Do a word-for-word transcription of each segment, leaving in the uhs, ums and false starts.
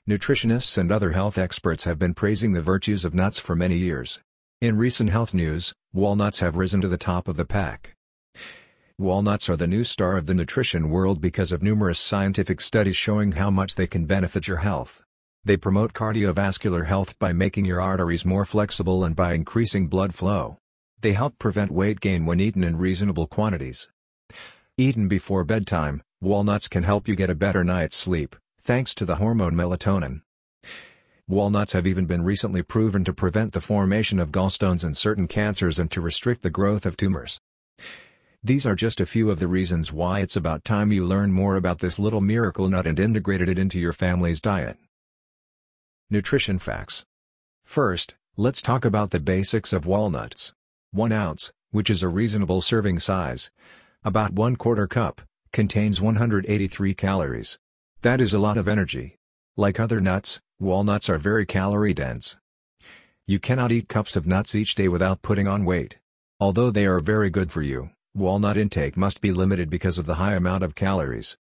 Nutritionists and other health experts have been praising the virtues of nuts for many years. In recent health news, walnuts have risen to the top of the pack. Walnuts are the new star of the nutrition world because of numerous scientific studies showing how much they can benefit your health. They promote cardiovascular health by making your arteries more flexible and by increasing blood flow. They help prevent weight gain when eaten in reasonable quantities. Eaten before bedtime, walnuts can help you get a better night's sleep, thanks to the hormone melatonin. Walnuts have even been recently proven to prevent the formation of gallstones in certain cancers and to restrict the growth of tumors. These are just a few of the reasons why it's about time you learn more about this little miracle nut and integrated it into your family's diet. Nutrition facts. First, let's talk about the basics of walnuts. One ounce, which is a reasonable serving size, about one quarter cup, contains one hundred eighty-three calories. That is a lot of energy. Like other nuts, walnuts are very calorie dense. You cannot eat cups of nuts each day without putting on weight. Although they are very good for you, walnut intake must be limited because of the high amount of calories.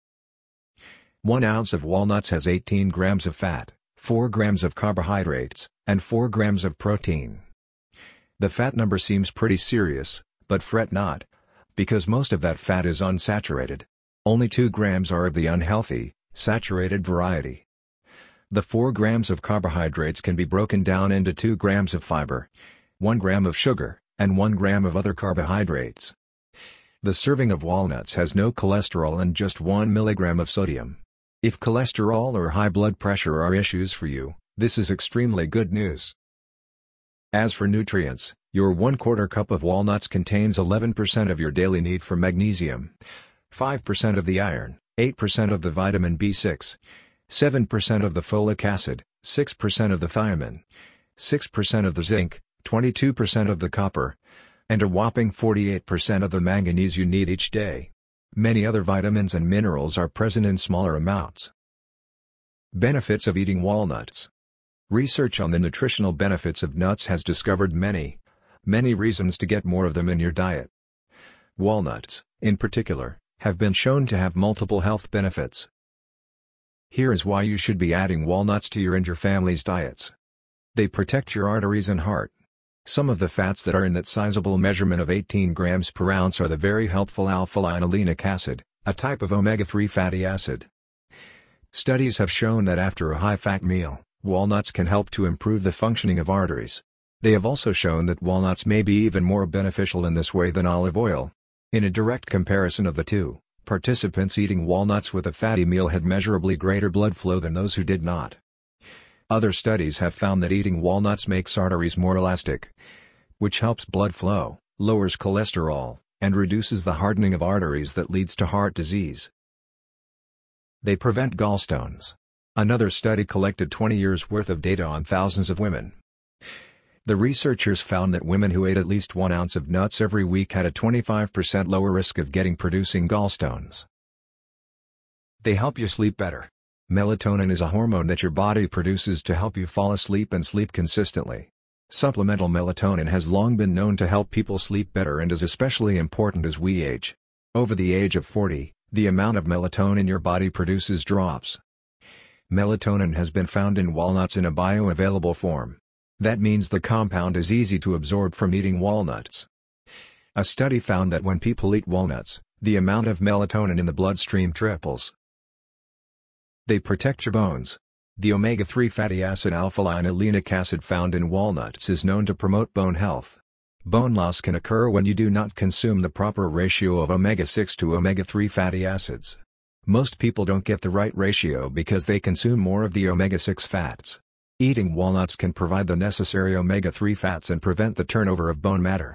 One ounce of walnuts has eighteen grams of fat, four grams of carbohydrates, and four grams of protein. The fat number seems pretty serious, but fret not, because most of that fat is unsaturated. Only two grams are of the unhealthy, saturated variety. The four grams of carbohydrates can be broken down into two grams of fiber, one gram of sugar, and one gram of other carbohydrates. The serving of walnuts has no cholesterol and just one milligram of sodium. If cholesterol or high blood pressure are issues for you, this is extremely good news. As for nutrients, your one quarter cup of walnuts contains eleven percent of your daily need for magnesium, five percent of the iron, eight percent of the vitamin B six, seven percent of the folic acid, six percent of the thiamine, six percent of the zinc, twenty-two percent of the copper, and a whopping forty-eight percent of the manganese you need each day. Many other vitamins and minerals are present in smaller amounts. Benefits of eating walnuts. Research on the nutritional benefits of nuts has discovered many, many reasons to get more of them in your diet. Walnuts, in particular, have been shown to have multiple health benefits. Here is why you should be adding walnuts to your and your family's diets. They protect your arteries and heart. Some of the fats that are in that sizable measurement of eighteen grams per ounce are the very helpful alpha-linolenic acid, a type of omega three fatty acid. Studies have shown that after a high-fat meal, walnuts can help to improve the functioning of arteries. They have also shown that walnuts may be even more beneficial in this way than olive oil. In a direct comparison of the two, participants eating walnuts with a fatty meal had measurably greater blood flow than those who did not. Other studies have found that eating walnuts makes arteries more elastic, which helps blood flow, lowers cholesterol, and reduces the hardening of arteries that leads to heart disease. They prevent gallstones. Another study collected twenty years worth of data on thousands of women. The researchers found that women who ate at least one ounce of nuts every week had a twenty-five percent lower risk of getting producing gallstones. They help you sleep better. Melatonin is a hormone that your body produces to help you fall asleep and sleep consistently. Supplemental melatonin has long been known to help people sleep better and is especially important as we age. Over the age of forty, the amount of melatonin your body produces drops. Melatonin has been found in walnuts in a bioavailable form. That means the compound is easy to absorb from eating walnuts. A study found that when people eat walnuts, the amount of melatonin in the bloodstream triples. They protect your bones. The omega three fatty acid alpha-linolenic acid found in walnuts is known to promote bone health. Bone loss can occur when you do not consume the proper ratio of omega six to omega three fatty acids. Most people don't get the right ratio because they consume more of the omega six fats. Eating walnuts can provide the necessary omega three fats and prevent the turnover of bone matter.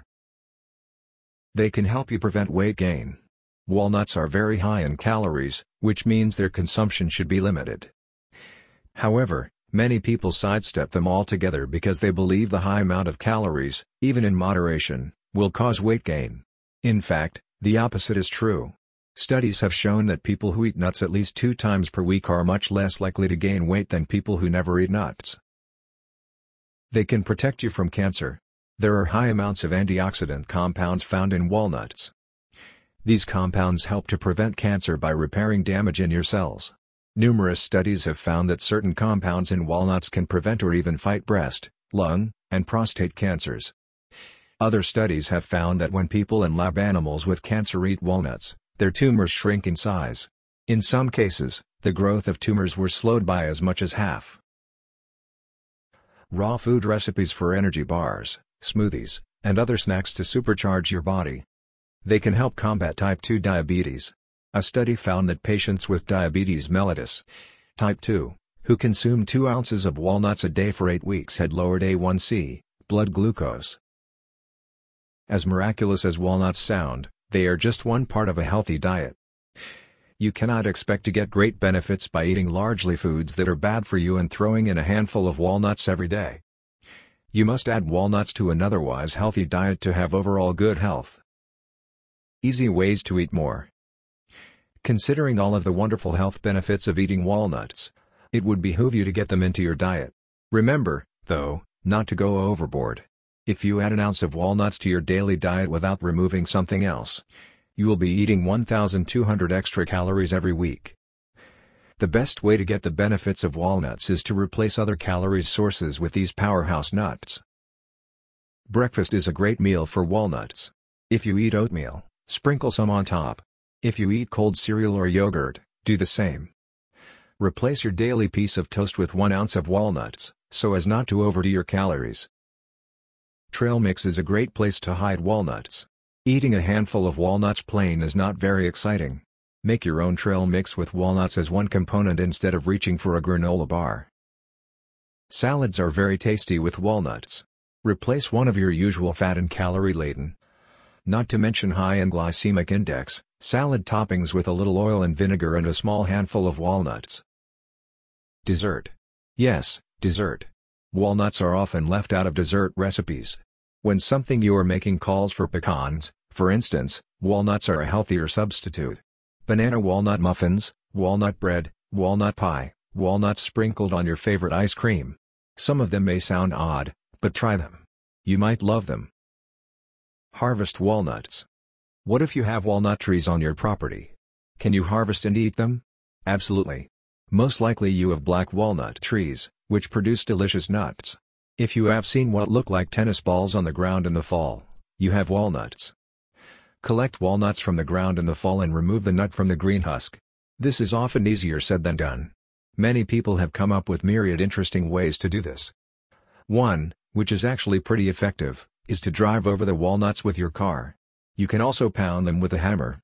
They can help you prevent weight gain. Walnuts are very high in calories, which means their consumption should be limited. However, many people sidestep them altogether because they believe the high amount of calories, even in moderation, will cause weight gain. In fact, the opposite is true. Studies have shown that people who eat nuts at least two times per week are much less likely to gain weight than people who never eat nuts. They can protect you from cancer. There are high amounts of antioxidant compounds found in walnuts. These compounds help to prevent cancer by repairing damage in your cells. Numerous studies have found that certain compounds in walnuts can prevent or even fight breast, lung, and prostate cancers. Other studies have found that when people and lab animals with cancer eat walnuts, their tumors shrink in size. In some cases, the growth of tumors were slowed by as much as half. Raw food recipes for energy bars, smoothies, and other snacks to supercharge your body. They can help combat type two diabetes. A study found that patients with diabetes mellitus, type two, who consumed two ounces of walnuts a day for eight weeks had lowered A one C, blood glucose. As miraculous as walnuts sound, they are just one part of a healthy diet. You cannot expect to get great benefits by eating largely foods that are bad for you and throwing in a handful of walnuts every day. You must add walnuts to an otherwise healthy diet to have overall good health. Easy ways to eat more. Considering all of the wonderful health benefits of eating walnuts, it would behoove you to get them into your diet. Remember, though, not to go overboard. If you add an ounce of walnuts to your daily diet without removing something else, you will be eating one thousand two hundred extra calories every week. The best way to get the benefits of walnuts is to replace other calories sources with these powerhouse nuts. Breakfast is a great meal for walnuts. If you eat oatmeal, sprinkle some on top. If you eat cold cereal or yogurt, do the same. Replace your daily piece of toast with one ounce of walnuts, so as not to overdo your calories. Trail mix is a great place to hide walnuts. Eating a handful of walnuts plain is not very exciting. Make your own trail mix with walnuts as one component instead of reaching for a granola bar. Salads are very tasty with walnuts. Replace one of your usual fat and calorie-laden, not to mention high in glycemic index, salad toppings with a little oil and vinegar and a small handful of walnuts. Dessert. Yes, dessert. Walnuts are often left out of dessert recipes. When something you are making calls for pecans, for instance, walnuts are a healthier substitute. Banana walnut muffins, walnut bread, walnut pie, walnuts sprinkled on your favorite ice cream. Some of them may sound odd, but try them. You might love them. Harvest walnuts. What if you have walnut trees on your property? Can you harvest and eat them? Absolutely. Most likely you have black walnut trees, which produce delicious nuts. If you have seen what look like tennis balls on the ground in the fall, you have walnuts. Collect walnuts from the ground in the fall and remove the nut from the green husk. This is often easier said than done. Many people have come up with myriad interesting ways to do this. One, which is actually pretty effective, is to drive over the walnuts with your car. You can also pound them with a hammer.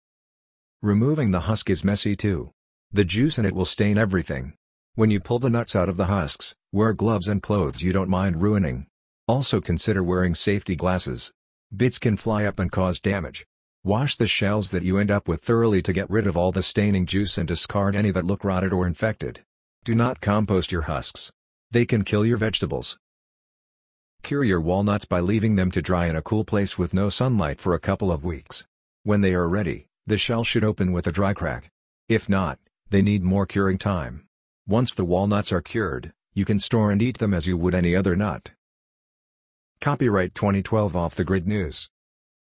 Removing the husk is messy too. The juice in it will stain everything. When you pull the nuts out of the husks, wear gloves and clothes you don't mind ruining. Also consider wearing safety glasses. Bits can fly up and cause damage. Wash the shells that you end up with thoroughly to get rid of all the staining juice and discard any that look rotted or infected. Do not compost your husks. They can kill your vegetables. Cure your walnuts by leaving them to dry in a cool place with no sunlight for a couple of weeks. When they are ready, the shell should open with a dry crack. If not, they need more curing time. Once the walnuts are cured, you can store and eat them as you would any other nut. Copyright twenty twelve Off the Grid News.